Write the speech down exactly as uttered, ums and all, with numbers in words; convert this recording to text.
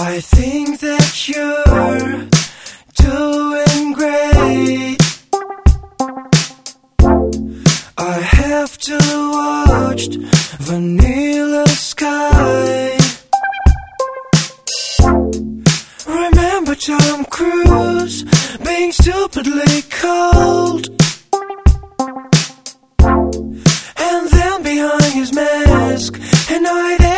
I think that you're doing great. I have to watch Vanilla Sky. Remember Tom Cruise being stupidly cold, and then behind his mask, and I